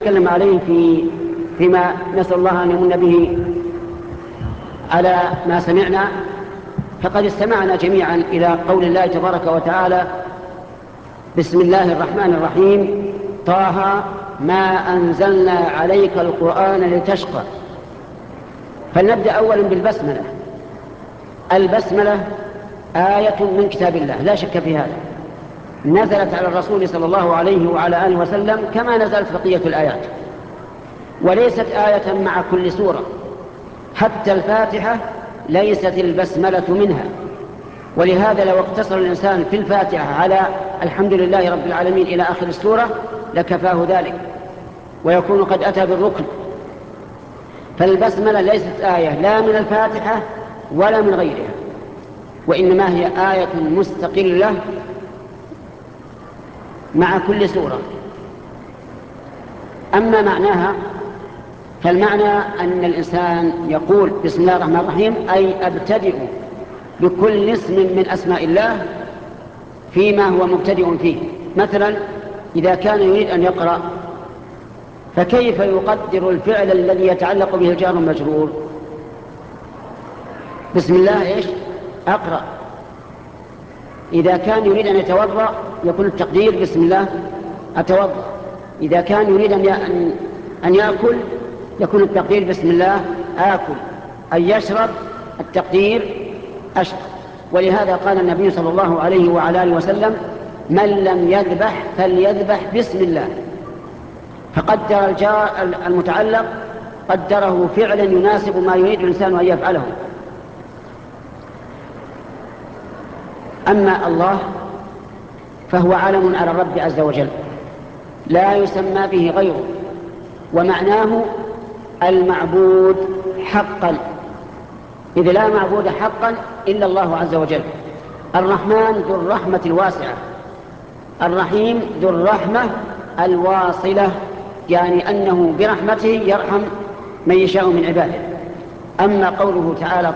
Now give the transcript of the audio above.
نتكلم عليه فيما نسأل الله أن يمن به على ما سمعنا. فقد استمعنا جميعا إلى قول الله تبارك وتعالى: بسم الله الرحمن الرحيم، طه ما أنزلنا عليك القرآن لتشقى. فلنبدأ أولا بالبسملة. البسملة آية من كتاب الله لا شك في هذا، نزلت على الرسول صلى الله عليه وعلى آله وسلم كما نزلت بقية الآيات، وليست آية مع كل سورة. حتى الفاتحة ليست البسملة منها، ولهذا لو اقتصر الإنسان في الفاتحة على الحمد لله رب العالمين إلى آخر السورة لكفاه ذلك، ويكون قد أتى بالركن. فالبسملة ليست آية لا من الفاتحة ولا من غيرها، وإنما هي آية مستقلة مع كل سورة. أما معناها فالمعنى أن الإنسان يقول بسم الله الرحمن الرحيم، أي أبتدئ بكل اسم من أسماء الله فيما هو مبتدئ فيه. مثلا إذا كان يريد أن يقرأ، فكيف يقدر الفعل الذي يتعلق به الجار والمجرور؟ بسم الله إيش؟ أقرأ. إذا كان يريد أن يتوضأ يكون التقدير بسم الله أتوضأ. إذا كان يريد أن يأكل يكون التقدير بسم الله آكل. أن يشرب التقدير أشرب. ولهذا قال النبي صلى الله عليه وعلى آله وسلم: من لم يذبح فليذبح بسم الله. فقدر الجار المتعلق قدره فعلا يناسب ما يريد الإنسان أن يفعله. أما الله فهو علم على الرب عز وجل لا يسمى به غيره، ومعناه المعبود حقا، إذ لا معبود حقا إلا الله عز وجل. الرحمن ذو الرحمة الواسعة، الرحيم ذو الرحمة الواصلة، يعني أنه برحمته يرحم من يشاء من عباده. أما قوله تعالى